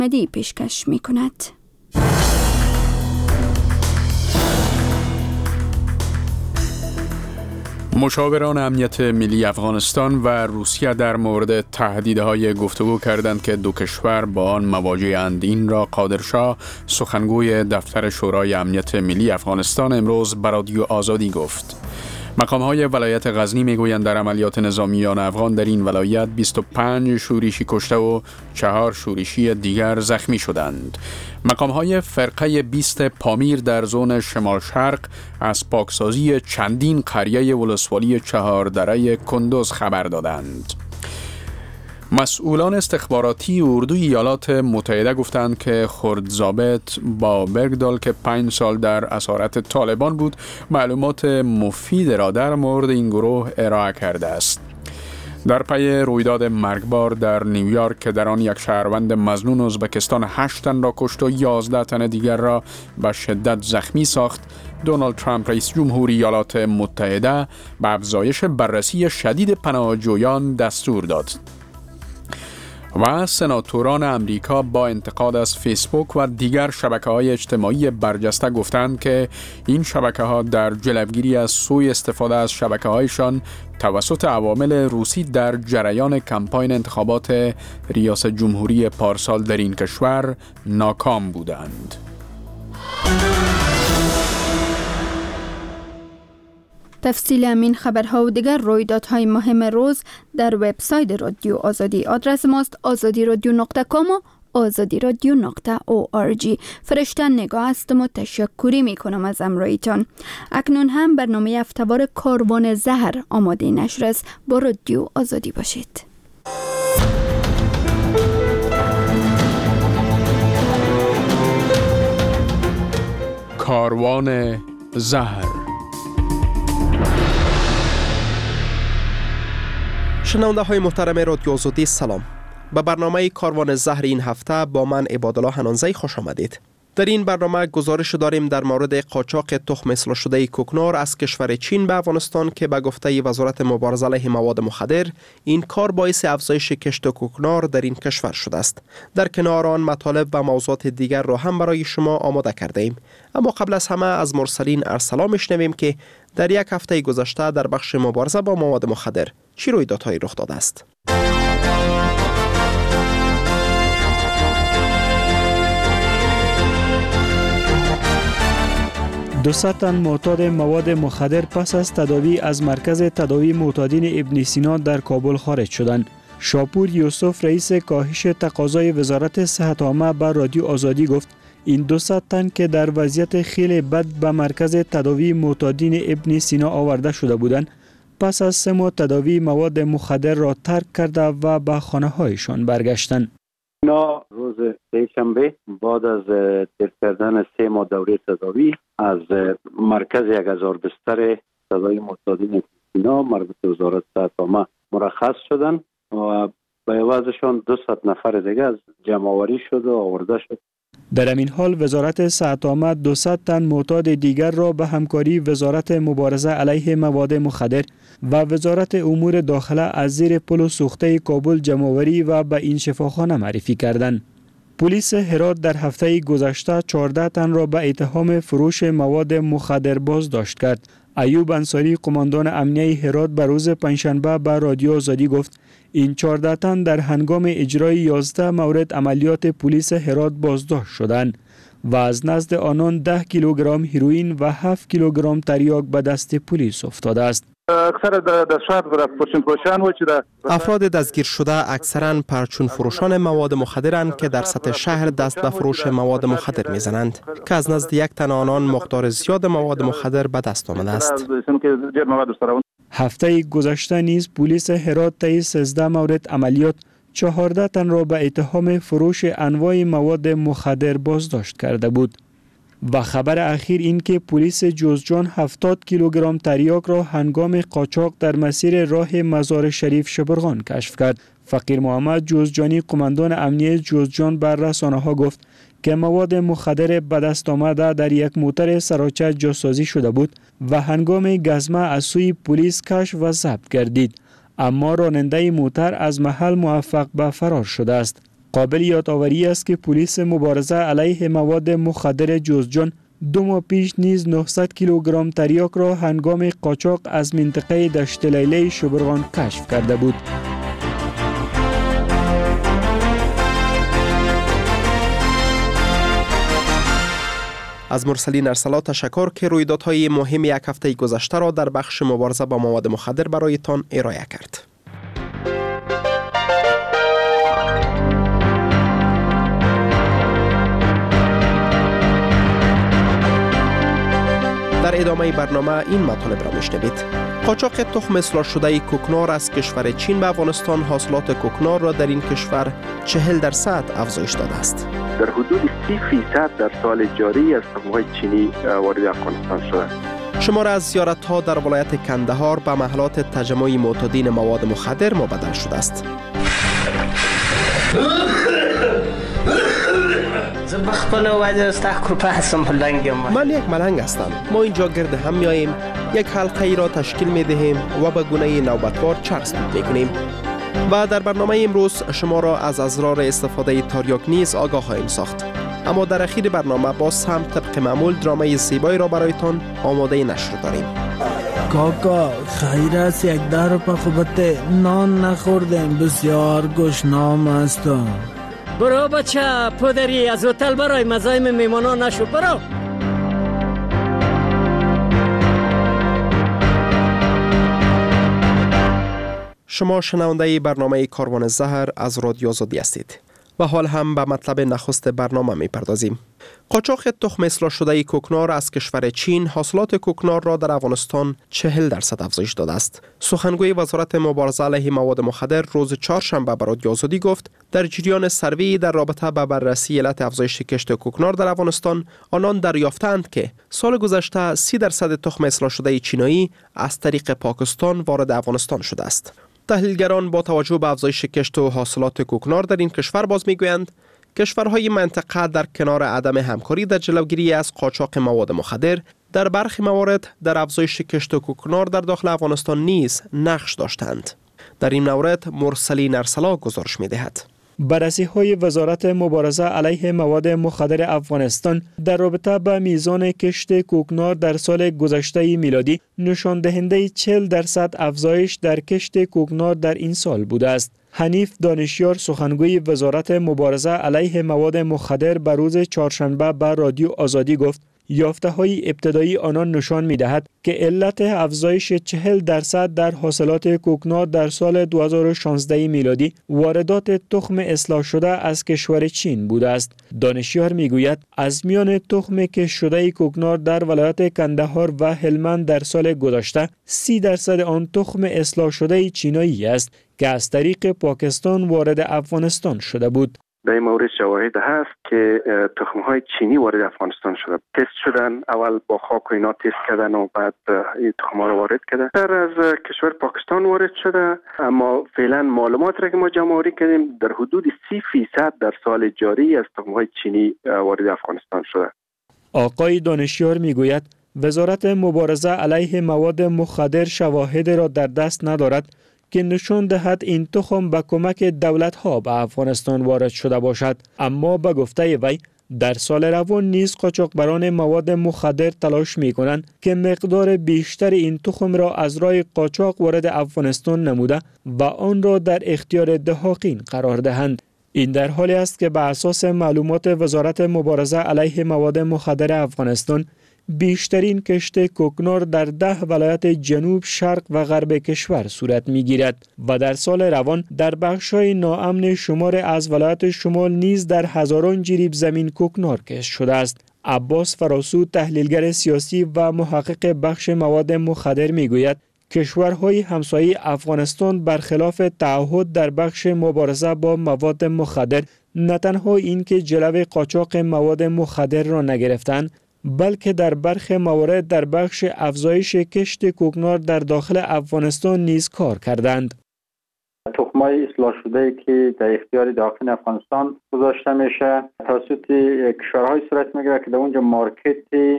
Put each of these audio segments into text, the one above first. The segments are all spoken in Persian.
مدی پیشکش می کند. مشاوران امنیت ملی افغانستان و روسیه در مورد تهدیدهای گفتگو کردند که دو کشور با آن مواجه‌اند. این را قادرشاه، سخنگوی دفتر شورای امنیت ملی افغانستان، امروز به رادیو آزادی گفت. مقام‌های ولایت غزنی میگویند در عملیات نظامیان افغان در این ولایت 25 شورشی کشته و 4 شورشی دیگر زخمی شدند. مقام‌های فرقه 20 پامیر در زون شمال شرق از پاکسازی چندین قریه ولسوالی چهاردره کندوز خبر دادند. مسئولان استخباراتی اردوی ایالات متحده گفتند که خرد ضابط با برگدال که 5 سال در اسارت طالبان بود، معلومات مفید را در مورد این گروه ارائه کرده است. در پی رویداد مرگبار در نیویورک که در آن یک شهروند مظنون ازبکستان 8 تن را کشت و 11 تن دیگر را به شدت زخمی ساخت، دونالد ترامپ رئیس جمهوری ایالات متحده به افزایش بررسی شدید پناهجویان دستور داد. و سناتوران امریکا با انتقاد از فیسبوک و دیگر شبکه‌های اجتماعی برجسته گفتند که این شبکه‌ها در جلوگیری از سوء استفاده از شبکه‌هایشان توسط عوامل روسی در جریان کمپاین انتخابات ریاست جمهوری پارسال در این کشور ناکام بودند. تفصیل همین خبرها و دیگر رویدادهای مهم روز در وبسایت رادیو آزادی. آدرس ماست azadiradio.com و azadiradio.org. فرشتن نگاه هستم و تشکری می کنم از همراهیتان. اکنون هم برنامه هفته‌وار کاروان زهر آماده نشر است. با رادیو آزادی باشید. کاروان زهر. شنونده های محترم رادیو آزادی، سلام. به برنامه کاروان زهر این هفته با من عبادالله حنانزی خوش آمدید. در این برنامه گزارش داریم در مورد قاچاق تخم اصلاح شده کوکنار از کشور چین به افغانستان که به گفته وزارت مبارزه علیه مواد مخدر این کار باعث افزایش کشت کوکنار در این کشور شده است. در کنار آن مطالب و موضوعات دیگر را هم برای شما آماده کرده ایم. اما قبل از همه از مرسلین ارسلا میشنویم که در یک هفته گذشته در بخش مبارزه با مواد مخدر چی رویدادهایی رخ داده است. 200 تن معتاد مواد مخدر پس از تداوی از مرکز تداوی معتادین ابن سینا در کابل خارج شدند. شاپور یوسف رئیس کاهش تقاضای وزارت صحت عامه به رادیو آزادی گفت این 200 تن که در وضعیت خیلی بد به مرکز تداوی معتادین ابن سینا آورده شده بودند، پس از 3 ماه تداوی مواد مخدر را ترک کرده و به خانه هایشان برگشتند. اینا روز سه‌شنبه بعد از ترک کردن 3 ماه دوره تداوی از مرکز 1000 بستر تداوی معتادین سینا مربوط به وزارت صحت عامه مرخص شدن و به عوضشان 200 نفر دیگه از جمع آوری شد و آورده شد. در همین حال وزارت صحت عامه 200 تن معتاد دیگر را به همکاری وزارت مبارزه علیه مواد مخدر و وزارت امور داخله از زیر پل سوخته کابل جمع‌آوری و به این شفاخانه معرفی کردند. پلیس هرات در هفته گذشته 14 تن را به اتهام فروش مواد مخدر بازداشت کرد. ایوب انصاری قماندان امنیه هرات به روز پنجشنبه به رادیو آزادی گفت این 14 تن در هنگام اجرای 11 مورد عملیات پلیس هرات بازداشت شدند و از نزد آنان 10 کیلوگرم هیروئین و 7 کیلوگرم تریاک به دست پلیس افتاده است. افراد دستگیر شده اکثرا پرچون فروشان مواد مخدرند که در سطح شهر دست به فروش مواد مخدر میزنند که از نزد یک تن آنان مقدار زیاد مواد مخدر به دست آمده است. هفته گذشته نیز پلیس هرات طی 13 مورد عملیات 14 تن را به اتهام فروش انواع مواد مخدر بازداشت کرده بود. و خبر اخیر این که پلیس جوزجان 70 کیلوگرم تریاک را هنگام قاچاق در مسیر راه مزار شریف شبرغان کشف کرد. فقیر محمد جوزجانی قماندان امنیه جوزجان بر رسانه‌ها گفت که مواد مخدر به دست آمده در یک موتر سراچه جاسازی شده بود و هنگام گزمه از سوی پلیس کشف و ضبط گردید، اما راننده موتر از محل موفق به فرار شده است. قابل یادآوری است که پلیس مبارزه علیه مواد مخدر جوزجان 2 ماه پیش نیز 900 کیلوگرم تریاک را هنگام قاچاق از منطقه دشت لیله شبرغان کشف کرده بود. از مرسلین ارسلا تشکر که رویدادهای مهم یک هفته گذشته را در بخش مبارزه با مواد مخدر برایتان ارائه کرد. در ادامه برنامه این مطالب را میشنوید. قاچاق تخم اصلاح شده کوکنار از کشور چین به افغانستان حاصلات کوکنار را در این کشور 40% افزایش داده است. در حدود 30% در سال جاری از تخم‌های چینی وارد افغانستان شده. شمار از زیارت‌ها در ولایت کندهار به محلات تجمع معتادین مواد مخدر مبدل شده است. من یک ملنگ هستم. ما اینجا گرد هم میاییم، یک حلقه ای را تشکیل می دهیم و به گونه نوبتوار چرس می کنیم. و در برنامه امروز شما را از اضرار استفاده تریاک نیز آگاه خواهیم ساخت. اما در اخیر برنامه باز هم طبق معمول درامای زیبایی را برایتان آماده نشر داریم. کاکا خیر است 10 روپه خوبت نان نخوردیم، بسیار گشنام هستم. برو بچه پدری از هتل برای مزاحم میمانان نشو، برو. شما شنونده برنامه کاروان زهر از رادیو آزادی هستید و حال هم به مطلب نخست برنامه می پردازیم. قاچاق تخم اصلاح شده کوکنار از کشور چین حاصلات کوکنار را در افغانستان 40% افزایش داده است. سخنگوی وزارت مبارزه علیه مواد مخدر روز چهارشنبه به رادیو آزادی گفت در جریان سروی در رابطه با بررسی علت افزایش کشت کوکنار در افغانستان آنان دریافتند که سال گذشته 30% تخم اصلاح شده چینایی از طریق پاکستان وارد افغانستان شده است. تحلیلگران با توجه به افزایش کشت و حاصلات کوکنار در این کشور باز میگویند کشورهای منطقه در کنار عدم همکاری در جلوگیری از قاچاق مواد مخدر در برخی موارد در افزایش کشت کوکنار در داخل افغانستان نیز نقش داشتند. در این مورد مرسلین ارسلا گزارش می‌دهد. بررسی‌های وزارت مبارزه علیه مواد مخدر افغانستان در رابطه با میزان کشت کوکنار در سال گذشته میلادی نشان دهنده 40% افزایش در کشت کوکنار در این سال بوده است. حنیف دانشیار سخنگوی وزارت مبارزه علیه مواد مخدر به روز چهارشنبه به رادیو آزادی گفت یافته‌های ابتدایی آنان نشان می‌دهد که علت افزایش 40% در حاصلات کوکنار در سال 2016 میلادی واردات تخم اصلاح شده از کشور چین بوده است. دانشیار میگوید از میان تخم کشت شده کوکنار در ولایت کندهار و هلمند در سال گذشته 30% آن تخم اصلاح شده چینایی است که از طریق پاکستان وارد افغانستان شده بود. در این مورد شواهد هست که تخم‌های چینی وارد افغانستان شده، تست شدن، اول با خاک و اینا تست کردن و بعد این تخم‌ها رو وارد کردن. در از کشور پاکستان وارد شده، اما فعلا معلومات را که ما جمع آوری کردیم در حدود 30% در سال جاری از تخم‌های چینی وارد افغانستان شده. آقای دانشیار میگوید وزارت مبارزه علیه مواد مخدر شواهد را در دست ندارد که نشان دهد این تخم به کمک دولت‌ها به افغانستان وارد شده باشد، اما به گفته وی در سال روان نیز قاچاقبران مواد مخدر تلاش می‌کنند که مقدار بیشتر این تخم را از راه قاچاق وارد افغانستان نموده و آن را در اختیار دهاقین قرار دهند. این در حالی است که بر اساس معلومات وزارت مبارزه علیه مواد مخدر افغانستان بیشترین کشت کوکنار در 10 ولایت جنوب، شرق و غرب کشور صورت می‌گیرد و در سال روان در بخش‌های ناامن شمار از ولایت شمال نیز در هزاران جریب زمین کوکنار کشت شده است. عباس فراسو تحلیلگر سیاسی و محقق بخش مواد مخدر می‌گوید کشورهای همسایه افغانستان برخلاف تعهد در بخش مبارزه با مواد مخدر نه تنها اینکه جلوی قاچاق مواد مخدر را نگرفتند، بلکه در برخی موارد در بخش افزایش کشت کوکنار در داخل افغانستان نیز کار کردند. تخم‌های اصلاح شده که در اختیار داخل افغانستان گذاشته میشه توسط کشورهای صورت میگیره که در اونجا مارکت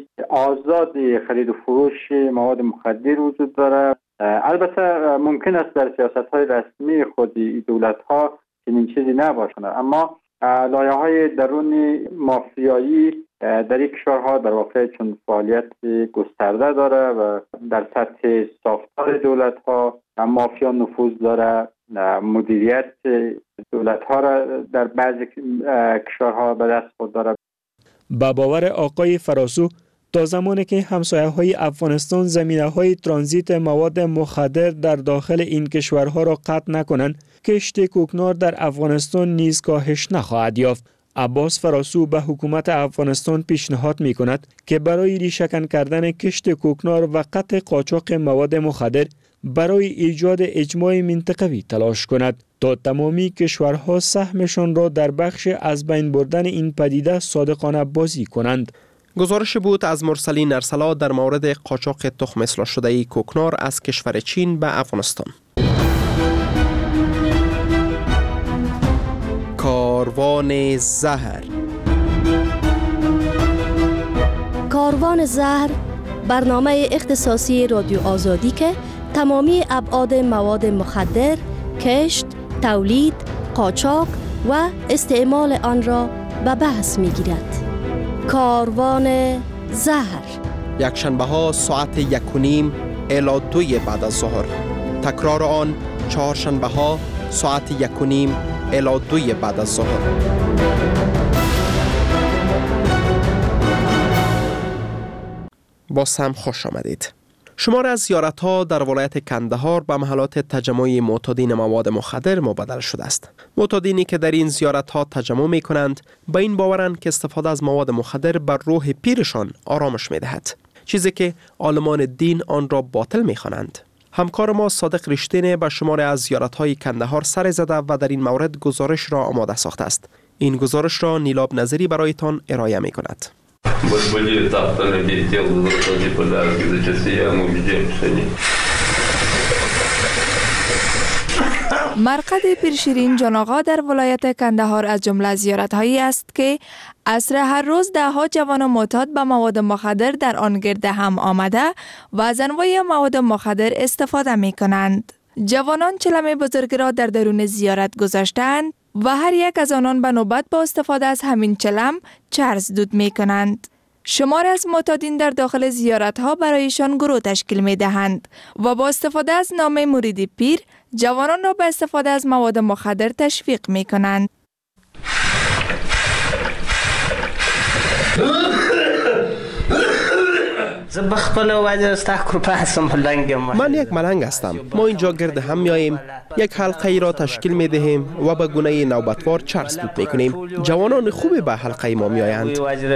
آزاد خرید و فروش مواد مخدر وجود داره. البته ممکن است در سیاست‌های رسمی خود دولت‌ها چنین چیزی نباشه، اما لایه‌های درون مافیایی در این کشورها در واقع چون فعالیت گسترده داره و در سطح ساختار دولت‌ها مافیا نفوذ داره، مدیریت دولت‌ها را در بعضی کشورها به دست خود داره. با باور آقای فراسو، تا زمانی که همسایه‌های افغانستان زمینه‌های ترانزیت مواد مخدر در داخل این کشورها را قطع نکنند، کشت کوکنار در افغانستان نیز کاهش نخواهد یافت. عباس فراسو به حکومت افغانستان پیشنهاد می‌کند که برای ریشه‌کن کردن کشت کوکنار و قطع قاچاق مواد مخدر برای ایجاد اجماع منطقوی تلاش کند تا تمامی کشورها سهمشان را در بخش از بین بردن این پدیده صادقانه بازی کنند. گزارش بود از مرسلین ارسلا در مورد قاچاق تخم اصلاح شده کوکنار از کشور چین به افغانستان. کاروان زهر. کاروان زهر برنامه اختصاصی رادیو آزادی که تمامی ابعاد مواد مخدر، کشت، تولید، قاچاق و استعمال آن را به بحث می‌گیرد. کاروان زهر یک شنبه ها ساعت 1:30 الی 2 بعد از ظهر. تکرار آن چهارشنبه ها ساعت 1:30 الی 2 بعد از ظهر. باز هم خوش آمدید. شمار از زیارت‌ها در ولایت کندهار به محلات تجمع معتادین مواد مخدر مبادله شده است. معتادینی که در این زیارت‌ها تجمع می‌کنند به این باورند که استفاده از مواد مخدر بر روح پیرشان آرامش می‌دهد، چیزی که عالمان دین آن را باطل می‌خوانند. همکار ما صادق رشتینی به شمار از زیارت‌های کندهار سر زده و در این مورد گزارش را آماده ساخته است. این گزارش را نیلاب نظری برایتان ارائه می‌کند. بلبلی تخت نبیتیل زرطازی پدرکی زچسی همو بیجیم سنی. مرقد پیرشیرین جان آقا در ولایت کندهار از جمله زیارت‌هایی است که عصر هر روز ده‌ها جوان معتاد به مواد مخدر در آن گرد هم آمده و از انواع مواد مخدر استفاده می‌کنند. جوانان چلم بزرگ را در درون زیارت گذاشتند و هر یک از آنان به نوبت با استفاده از همین چلم چرس دود می کنند. شمار از معتادین در داخل زیارت ها برایشان گروه تشکیل می دهند و با استفاده از نام مرید پیر جوانان را به استفاده از مواد مخدر تشویق می کنند. من یک ملنگ هستم. ما اینجا گرد هم میاییم، یک حلقه ای را تشکیل می دهیم و به گونه نوبتوار چرس دود می کنیم. جوانان خوبی به حلقه ما میآیند.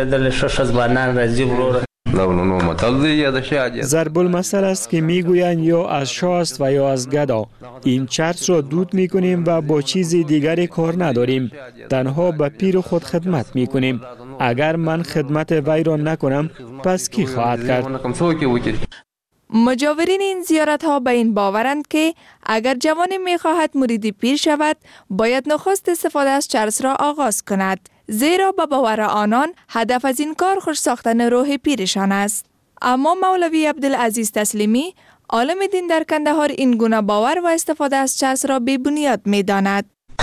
ضرب المثل است که میگویند یا از شاه است و یا از گدا. این چرس را دود میکنیم و با چیز دیگری کار نداریم، تنها به پیر خود خدمت میکنیم. اگر من خدمت وی را نکنم پس کی خواهد کرد؟ مجاورین این زیارت ها به این باورند که اگر جوانی میخواهد مرید پیر شود باید نخست استفاده از چرس را آغاز کند، زیرا به باور آنان هدف از این کار خوش ساختن روح پیرشان است. اما مولوی عبدالعزیز تسلیمی عالم دین در کندهار این گونه باور و استفاده از چرس را بی بنیاد می داند.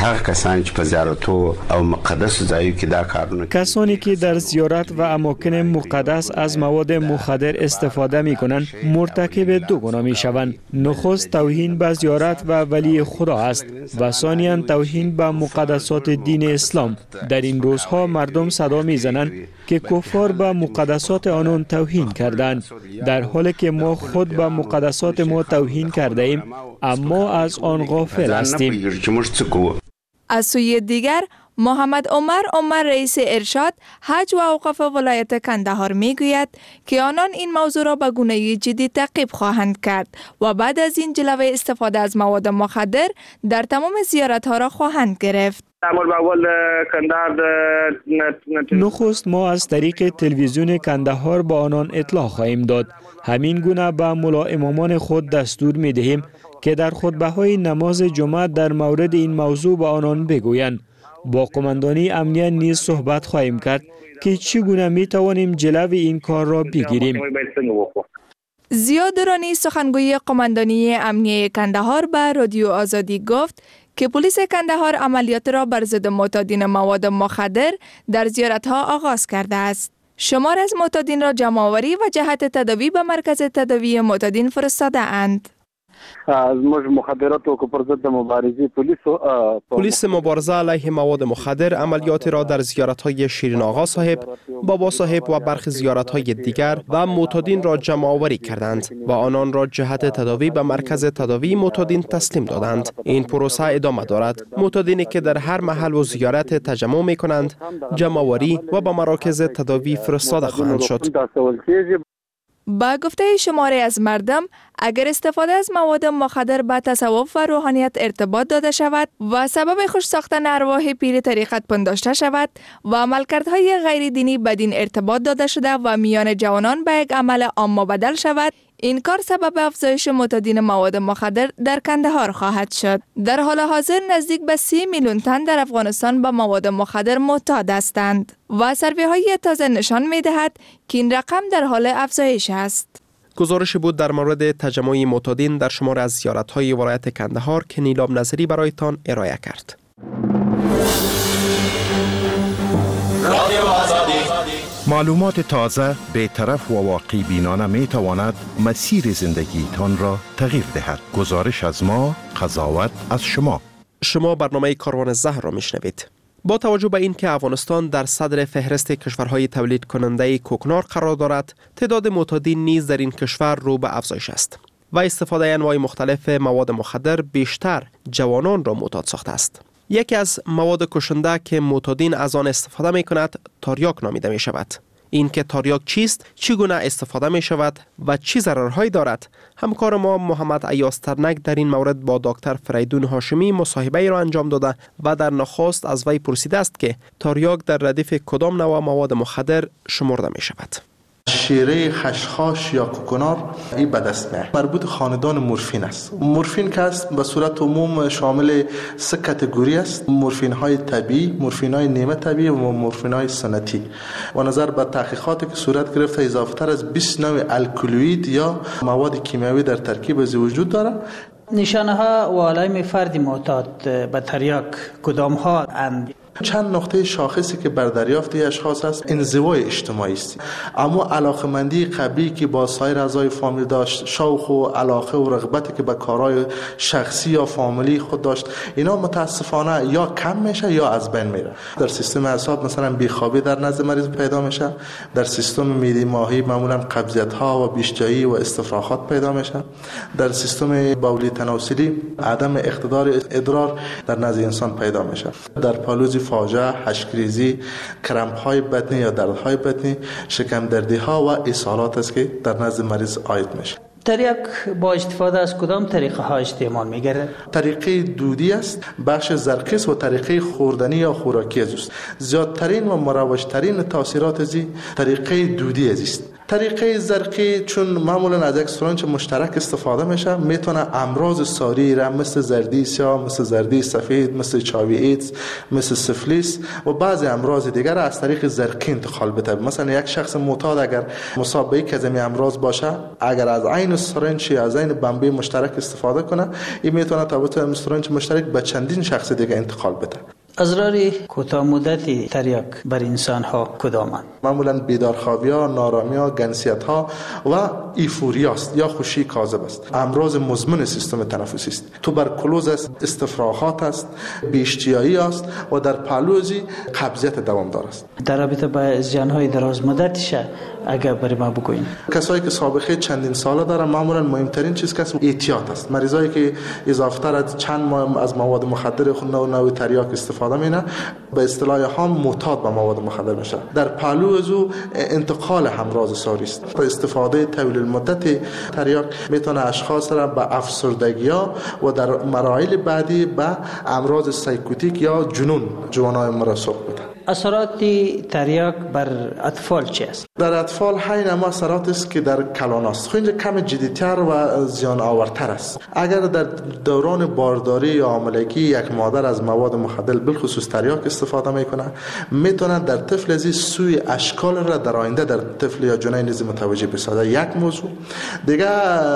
کسانی که در زیارت و اماکن مقدس از مواد مخدر استفاده می کنند مرتکب دو گناه می شوند. نخست توهین به زیارت و ولی خدا است و ثانیاً توهین به مقدسات دین اسلام. در این روزها مردم صدا می زنند که کفار به مقدسات آنان توهین کردند، در حالی که ما خود به مقدسات ما توهین کرده ایم اما از آن غافل هستیم. از سوی دیگر محمد عمر رئیس ارشاد حج و اوقاف ولایت کندهار میگوید که آنان این موضوع را به گونه جدی تعقیب خواهند کرد و بعد از این جلوه استفاده از مواد مخدر در تمام زیارت ها را خواهند گرفت. نخست ما از طریق تلویزیون کندهار با آنان اطلاع خواهیم داد. همین گونه به ملا امامان خود دستور می دهیم که در خطبه‌های نماز جمعه در مورد این موضوع با آنان بگویند. با قماندانی امنیت نیز صحبت خواهیم کرد که چگونه می توانیم جلوی این کار را بگیریم. ضیا درانی سخنگوی قماندانی امنیه کندهار به رادیو آزادی گفت که پلیس کندهار عملیات را بر ضد معتادین مواد مخدر در زیارت‌ها آغاز کرده است. شمار از معتادین را جمع‌آوری و جهت تداوی به مرکز تداوی معتادین فرستاده اند. از مخدرات و پر ضد مبارزه پلیس مبارزه علیه مواد مخدر عملیات را در زیارت‌های شیرین آقا صاحب، بابا صاحب و برخی زیارت‌های دیگر و معتادین را جمع آوری کردند و آنان را جهت تداوی به مرکز تداوی معتادین تسلیم دادند. این پروسه ادامه دارد. معتادینی که در هر محل و زیارت تجمع می‌کنند، جمع آوری و به مراکز تداوی فرستاده خواهند شد. با گفته شماری از مردم، اگر استفاده از مواد مخدر به تصوف و روحانیت ارتباط داده شود و سبب خوش ساختن ارواح پیر طریقت پنداشته شود و عملکردهای غیر دینی بدین ارتباط داده شده و میان جوانان به یک عمل عام بدل شود، این کار سبب افزایش معتادین مواد مخدر در کندهار خواهد شد. در حال حاضر نزدیک به 30 میلیون تن در افغانستان به مواد مخدر معتاد هستند و سروی‌های تازه نشان می‌دهد که این رقم در حال افزایش است. گزارش بود در مورد تجمع معتادین در شمار از زیارت‌های ولایت کندهار که نیلام نظری برایتان ارائه کرد. معلومات تازه، بی‌طرف و واقعی بینانه می تواند مسیر زندگی تان را تغییر دهد. گزارش از ما، قضاوت از شما. شما برنامه کاروان زهر را میشنوید. با توجه به اینکه افغانستان در صدر فهرست کشورهای تولید کننده کوکنار قرار دارد، تعداد معتادین نیز در این کشور رو به افزایش است و استفاده انواع مختلف مواد مخدر بیشتر جوانان را معتاد ساخته است. یکی از مواد کشنده که معتادین از آن استفاده می کند تاریاک نامیده می شود. این که تاریاک چیست، چگونه استفاده می شود و چه ضررهایی دارد، همکار ما محمد ایاز ترنک در این مورد با دکتر فریدون هاشمی مصاحبه را انجام داده و در نخست از وی پرسیده است که تاریاک در ردیف کدام نوع مواد مخدر شمرده می شود. شیره، خشخاش یا کوکنار این به دست میاد. مربوط خاندان مورفین است. مورفین که است به صورت عموم شامل 3 کاتگوری است: مورفین های طبیعی، مورفین های نیمه طبیعی و مورفین های سنتی. و نظر به تحقیقاتی که صورت گرفته اضافه تر از 20 نوع الکلوئید یا مواد کیمیایی در ترکیب از وجود دارد. نشانه ها و علائم فرد معتاد به تریاک کدام ها اند؟ چند نقطه شاخصی که بر دریافت اشخاص است انزوای اجتماعی است، اما علاقمندی قبلی که با سایر اعضای فامیل داشت، شوق و علاقه و رغبتی که به کارهای شخصی یا فامیلی خود داشت، اینا متاسفانه یا کم میشه یا از بین میره. در سیستم اعصاب مثلا بیخوابی در نزد مریض پیدا میشه، در سیستم معده ماهی معمولا قبضیت ها و بیشجایی و استفراغات پیدا میشه، در سیستم بولی تناسلی عدم اقتدار ادرار در نزد انسان پیدا میشه، در پالوزی فاجعه، حشکریزی، کرمپ های بطنی یا دردهای بطنی، شکم دردی ها و اسهالات است که در نزد مریض عاید میشه. تریاک با استفاده از کدام طریقه ها استعمال میگیره؟ طریقه دودی است، بخش زرقیس و طریقه خوردنی یا خوراکی است. زیادترین و مروجترین تاثیرات از طریقه دودی است. طریقه زرقی چون معمولا از یک سرنج مشترک استفاده میشه، میتونه امراض ساری را مثل زردی سیاه، مثل زردی سفید، مثل چاوی ایدز، مثل سفلیس و بعضی امراض دیگر از طریق زرقی انتقال بده. مثلا یک شخص معتاد اگر مصاب به یک از این امراض باشه، اگر از عین سرنج از عین بمبی مشترک استفاده کنه، این میتونه توسط سرنج مشترک به چندین شخص دیگه انتقال بده. اضرار کوتاه مدتی تریاک بر انسان ها کدامند؟ معمولا بیدارخوابی ها، نارامی ها، گنسیت ها و ایفوری است یا خوشی کاذب است. امراض مزمن سیستم تنفسی است. توبرکلوز است، استفراغات است، بیشتیایی است و در پالوزی قبضیت دوامدار است. در رابطه با زیان های دراز مدتش اگر برای ما بگوین. کسایی که سابقه چندین ساله دارن معمولا مهمترین چیز که احتیاط است. مریضایی که اضافه تر از چند ماه از مواد مخدر نوع تریاک استفاده میکنن به اصطلاح هم معتاد به مواد مخدر میشه. در پهلو از او انتقال امراض ساری است. استفاده طویل المدت تریاک میتونه اشخاص را به افسردگی و در مراحل بعدی به امراض سایکوتیک یا جنون جوانای مرا سوق بده. اثرات تریاک بر اطفال چی است؟ در اطفال همین اما اثرات است که در کلان است. خب اینجا کم جدی‌تر و زیان آورتر است. اگر در دوران بارداری یا حاملگی یک مادر از مواد مخدر بالخصوص تریاک استفاده میکنه، میتونه در طفل از سوی اشکال را در آینده در طفل یا جنین نیز متوجه بسازه. یک موضوع دیگه،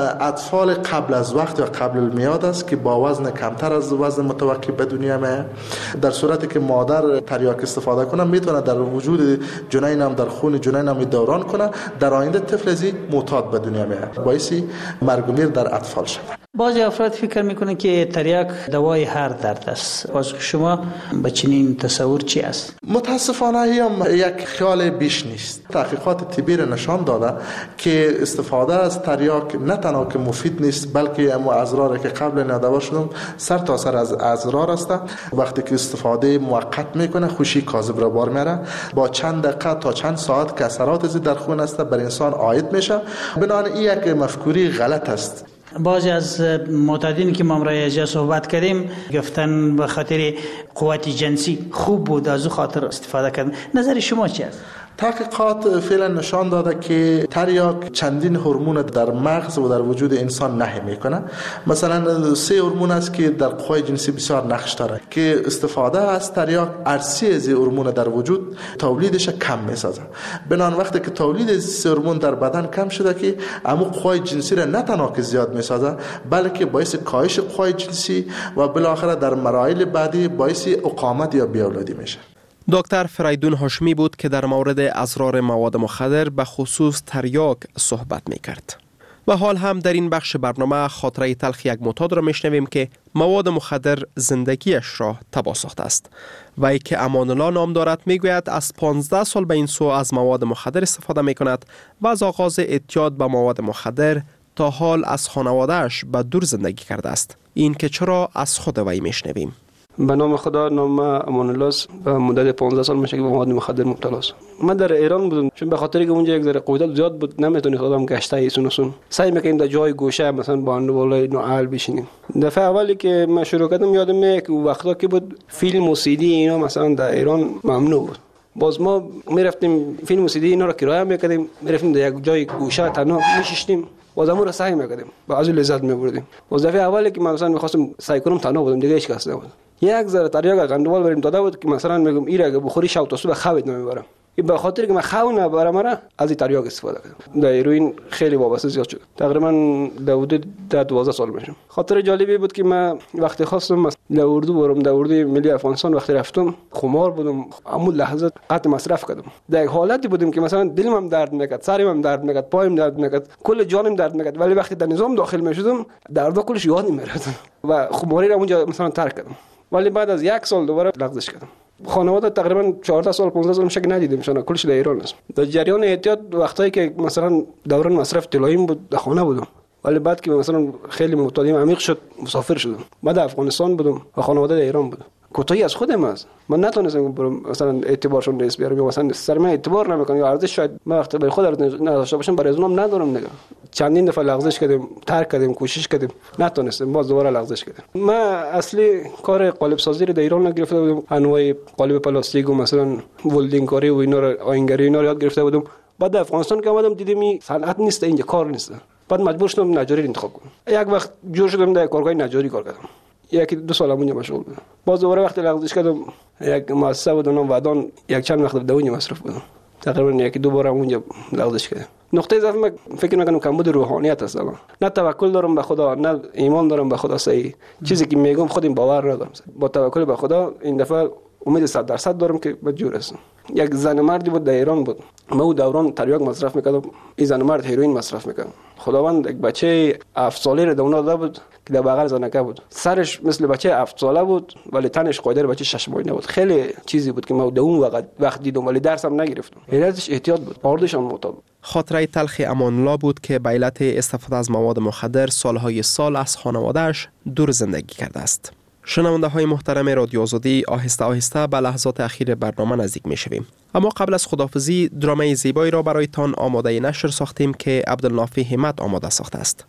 اطفال قبل از وقت و قبل المیاد است که با وزن کمتر از وزن متوقع به دنیا میاد. در صورتی که مادر تریاک استفاده کنه میتونه در وجود جنین هم، در خون جنین هم دوران کنه، در آینده طفل از معتاد به دنیا میاد، باعث مرگ و میر در اطفال شود. بعضی افراد فکر میکنن که تریاک دوای هر درد است. پاسخ شما به چنین تصور چی است؟ متاسفانه هم یک خیال بیش نیست. تحقیقات طبی نشان داده که استفاده از تریاک نه تنها که مفید نیست، بلکه اما اضراری که قبل نداده شدم سر تا سر از اضرار است. وقتی که استفاده موقت میکنه خوشی کاذب را بار میاره، با چند دقیقه تا چند ساعت که اثرات از در خون است بر انسان عاید میشه. بنابراین این یک مفکوری غلط است. بعضی از معتادین که ما راجع صحبت کردیم گفتن به خاطر قوت جنسی خوب بود از او خاطر استفاده کردن. نظر شما چی است؟ تحقیقات فعلا نشان داده که تریاک چندین هورمون در مغز و در وجود انسان نهی میکنه. مثلا 3 هورمون است که در قوای جنسی بسیار نقش داره که استفاده از تریاک ارسی از هورمون در وجود تولیدش کم میسازه. بنابراین وقتی که تولید از 3 هورمون در بدن کم شده که اما قوای جنسی را نه تنها که زیاد میسازه بلکه باعث کاهش قوای جنسی و بالاخره در مراحل بعدی باعث اقامت یا بیاولادی میشه. دکتر فریدون هاشمی بود که در مورد اضرار مواد مخدر به خصوص تریاک صحبت می کرد. و حال هم در این بخش برنامه خاطره تلخ یک معتاد را میشنویم که مواد مخدر زندگیش را تباه ساخته است. وی که امان الله نام دارد میگوید از 15 سال به این سو از مواد مخدر استفاده می کند و از آغاز اعتیاد به مواد مخدر تا حال از خانوادهش به دور زندگی کرده است. این که چرا از خود وی میشنویم. به نام خدا، نام امان الله است و مدت 15 سال میشه که به مواد مخدر مبتلا است. من در ایران بودم، چون به خاطر که اونجا یک ذره قوت زیاد بود نمیتونید خودم گشته ایسون سعی میکنیم در جای گوشه مثلا با اندوالای نوعال بشینیم. دفعه اولی که من شروع کردم یادم میاد که وقتا که بود فیلم و سی دی اینا مثلا در ایران ممنوع بود. باز ما میرفتیم فیلم و سی دی اینا رو کرایه میکردیم، میرفتیم در یک جای گوشه تنها میشیشتیم، باز امور سعی میکردیم، بعضی لذت میبردیم. باز دفعه اولی که من مثلا میخواستم سعی کنم تنها بودم، دیگه هیچ کس نبود. یک ذره تریاک قندوال بریم داده بود که مثلا میگم ایره اگه بخوری شب تا صبح خوابت نمیبره. این به خاطر که من خواب نبرم از این تریاک استفاده کردم. در هیروئین خیلی وابسته زیاد شد. تقریبا در حدود 12 سال میشم. خاطر جالبی بود که من وقتی خواستم در اردو برم، در اردوی ملی افغانستان وقتی رفتم خمار بودم، همون لحظه قطع مصرف کردم. در یک حالتی بودم که مثلا دلم هم درد میکرد، سرم هم درد میکرد، پایم درد میکرد، کل جانم درد میکرد، ولی وقتی در نظام داخل میشدم درد کلش یاد نمیرفت و خماری را اونجا مثلا ترک کردم. ولی بعد از 1 سال دوباره لغزش کردم. خانواده تقریبا 14 سال 15 سال میشه که ندیدیم شون، کلش در ایران است. در جریان اعتیاد وقتایی که مثلا دوران مصرف طلاییم بود در خانه بودم، ولی بعد که مثلا خیلی معتادیم عمیق شد مسافر شدم. بعد افغانستان بودم و خانواده در ایران بود. کوتاهی از خودم است. من نتونستم برم مثلا اعتبارشون نیست بیارم، مثلا سر من اعتبار نمیکنه یا ارزش شاید من وقت برای خود نداشته باشم، برای اونم ندارم دیگه. چندین دفعه لغزش کردیم، ترک کردیم، کوشش کردیم، نتونستیم، باز دوباره لغزش کردیم. من اصلی کار قالب سازی رو در ایران گرفته بودم، انواع قالب پلاستیک و مثلا ولدینگ کاری و اینا رو، آینگری اینا رو یاد گرفته بودم. بعد افغانستان که اومدم دیدم این صنعت نیست، اینجا کار نیست. بعد مجبور شدم نجاری انتخاب کنم. یک وقت جور شدم در کارگاه نجاری کار کردم. 1-2 سال اونجا مشغول بودم. باز دوباره وقتی لغزش کردم یک مؤسسه بود اونم ودان، یک چند وقت در اونجا مصرف بودم. تقریبا 1-2 بار اونجا لغزش کردم. نقطه ضعف من فکر میکنم کمبود روحانیت است. نه توکل دارم به خدا، نه ایمان دارم به خدا. صحیح چیزی که میگم خودم باور ندارم. با توکل به خدا این دفعه امید 100% دارم که مجبور هستم. یک زن مردی بود در ایران بود، ما او دوران تریاک مصرف میکردم، این زن مرد هیروئین مصرف میکرد. خداوند یک بچه 7 ساله رو دونه داده بود که در بغل زنکه بود، سرش مثل بچه 7 ساله بود ولی تنش قایدر بچه 6 ماهه بود. خیلی چیزی بود که ما در اون وقت دیدم ولی درسم نگرفتم. علتش احتیاط بود، آردش هم معتاد. خاطره تلخ امان الله بود که به علت استفاده از مواد مخدر سالهای سال از خانواده‌اش دور زندگی کرده است. شنونده های محترم رادیو آزادی، آهسته آهسته به لحظات اخیر برنامه نزدیک می شویم. اما قبل از خداحافظی درامه زیبایی را برایتان آماده نشر ساختیم که عبدالنافی همت آماده ساخته است.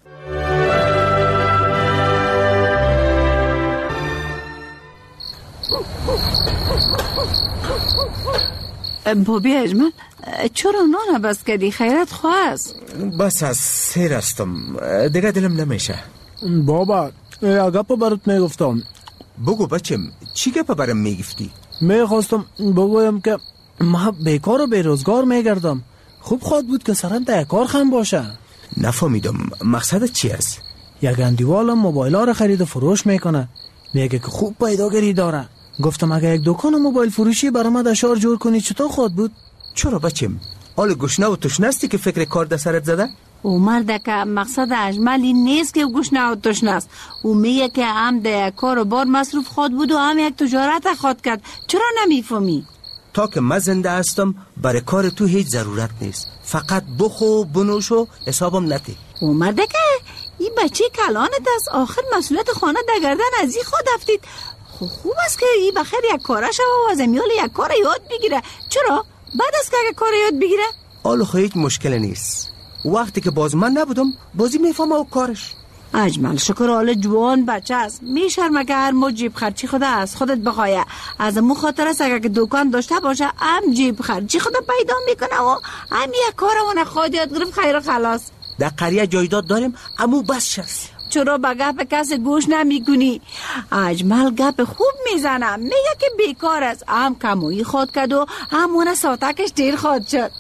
بابی اجمل چرا نان بس کردی؟ خیرت خواست؟ بس از سیر هستم دیگه دلم نمیشه. بابا گپ برات میگفتم. بگو بچم چی گپ برام میگفتی؟ میخواستم بگویم که ما بیکار و بیروزگار میگردم. خوب خواد بود که سرم در کار خم باشه. نفهمیدم مقصدت چی است؟ یک اندیوالم موبایل ها رو خرید و فروش میکنه. میگه که خوب پیداگیری داره. گفتم اگه یک دکان موبایل فروشی برای ما دشار جور کنی چطور خواد بود؟ چرا بچم؟ حال گشنه و تشنستی که فکر کار در سرت زده؟ او مرده که مقصد اجمل این نیست که گشنه و تشنست. او میگه که هم در کار و بار مصروف خود بود و هم یک تجارت خود کرد. چرا نمیفهمی؟ تا که من زنده هستم برای کار تو هیچ ضرورت نیست. فقط بخو بنوش و حسابم نتی. او مرده که این بچه کلانت است. آخر مسئولیت خانه در گردن از این خود افتید. خوب است که این بخیر یک کاره شو و از امیال یک کار یاد بگیره. چرا؟ بعد از که اگه کار یاد بگیره؟ حالا هیچ مشکل نیست. وقتی که باز من نبودم بازی میفهمه و کارش. اجمل شکر حال جوان بچه است. میشرمه که هر مو جیب خرچی خود از خودت بخواه. از مو خاطر است اگه که دکان داشته باشه هم جیب خرچی خود پیدا میکنه و هم یک کارمون خود یاد گرفت خیر و خلاص. در قریه جایداد داریم امو بس شست. چرا به گپ کس گوش نمی اجمل گپ خوب میزنه. میگه که بیکار است. هم کمویی خود کرد و همونه ساتکش دیر خود شد.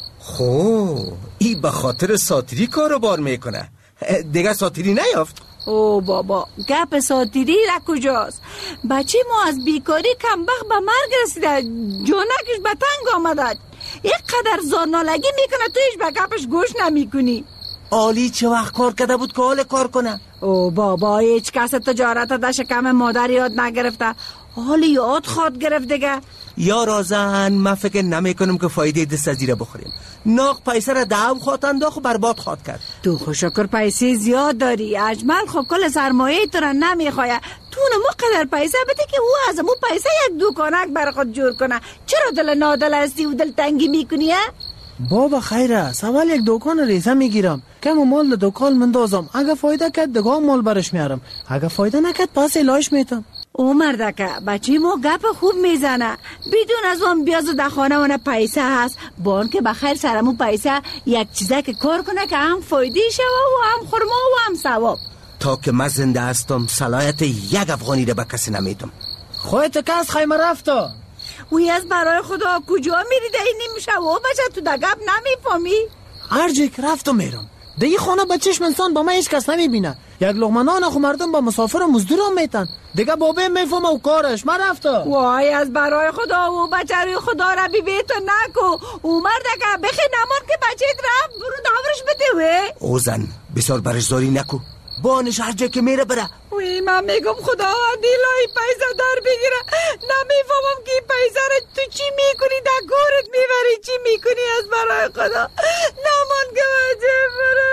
ای به خاطر ساتیری کارو بار میکنه. دیگه ساتیری نیافت. او بابا گپ ساتیری را کجاست؟ بچه ما از بیکاری کمبخت به مرگ رسیده. جانکش به تنگ آمده. یک قدر زارنالگی میکنه تو هیچ به گپش گوش نمی کنی. آلی چه وقت کار کرده بود که حال کار کنه؟ او بابا هیچ کس تجارت در شکم مادر یاد نگرفته. حالی یاد خواد گرفت دیگه. یا رازن من فکر نمی کنم که فایده دست زیره بخوریم. ناق پیسه را دعو خواد انداخت و برباد خواد کرد. تو خوشکر پیسه زیاد داری. اجمل خب کل سرمایه تو را نمیخواه. تو نمو قدر پیسه بده که او از امو پیسه یک دکانک بر خود جور کنه. چرا دل نادل هستی و دل تنگی میکنی؟ بابا خیر است. اول یک دکان ریزه میگیرم. کم مال دکان مندازم. اگه فایده کرد دگاه مال برش میارم. اگه فایده نکرد پس الهش میتم. او مردکه بچه ما گپ خوب میزنه. بدون از اون بیازو در خانه ونه پیسه هست. بان که بخیر سرمو پیسه یک چیزه که کار کنه که هم فایده شوه و هم خورما و هم ثواب. تا که من زنده هستم صلاحیت یک افغانی را به کسی نمیدم. خودت که از خیمه رفتا؟ وی از برای خدا کجا میری ده نیم شب و بچه تو در گپ نمیفهمی؟ هر جایی که رفتم میرم. دیگه خانه به چشم انسان با من هیچ کس نمیبینه. یک لقمه نان خو مردم با مسافر و مزدور هم میتن. دیگه بابه میفهمه و کارش. من رفتا. وای از برای خدا و بچه روی خدا را بی تو نکو. او مرده بخی نمان که بچه رفت برو داورش بده. او زن بسیار برشداری نکو. بانش هر جا که میره بره. وی من میگم خدا دیلای پیسه در بگیره. نمیفهمم که پیسه را تو چی میکنی در کارت میبری چی میکنی از برای خدا. نمان که بچه بره.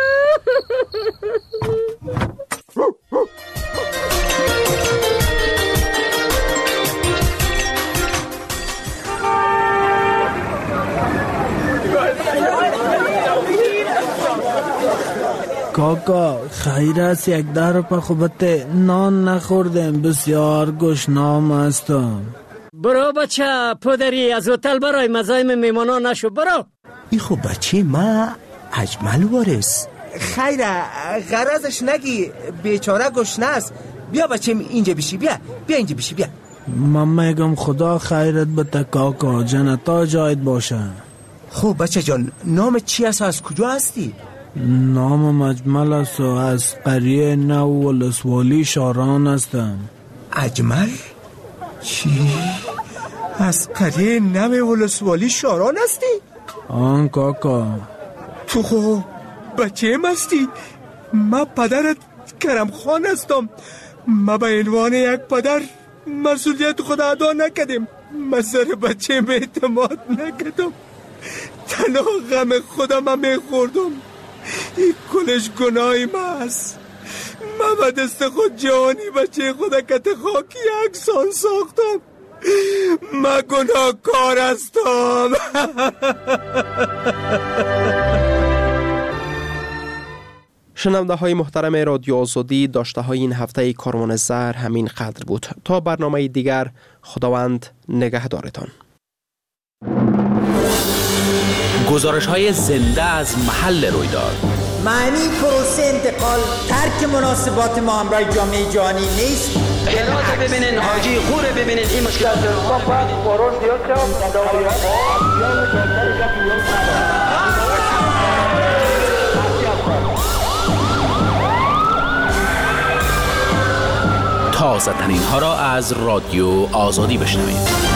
کاکا خیر است یک در پا خوبت نان نخوردم بسیار گشنام هستم. برو بچه پدری از هتل برای مزاحم میمانان نشو. برو. ای خب بچه ما اجمل وارث. خیره غرضش نگی بیچاره گشنه است. بیا بچه اینجا بشی. بیا اینجا بشی. بیا. من میگم خدا خیرت بده کاکا جنتا جایت باشه. خب بچه جان نام چی است و از کجا هستی؟ نام اجمل است و از قریه نو ولسوالی شاران هستم. اجمل؟ چی؟ از قریه نو ولسوالی شاران هستی؟ آن کاکا. تو خب بچه ام هستی؟ من پدرت کرم خان هستم. من به عنوان یک پدر مسئولیت خود ادا نکردم. من سر بچه ام اعتماد نکردم. تنها غم خودم هم میخوردم. این کلش گناهی من است. من به دست خود جوانی بچه خود کت خاکی اکسان ساختم. من گناهکار هستم. شنونده های محترم رادیو آزادی، داشته های این هفته کاروان زهر همین قدر بود. تا برنامه دیگر خداوند نگهدارتان. گزارش‌های زنده از محل رویداد. معنی پروسه انتقال ترک مناسبات ما همراه جامعه جهانی نیست. کلاس ببینین، حاجی خوره ببینین، این مشکلات تازه ترین ها را از رادیو آزادی بشنوید.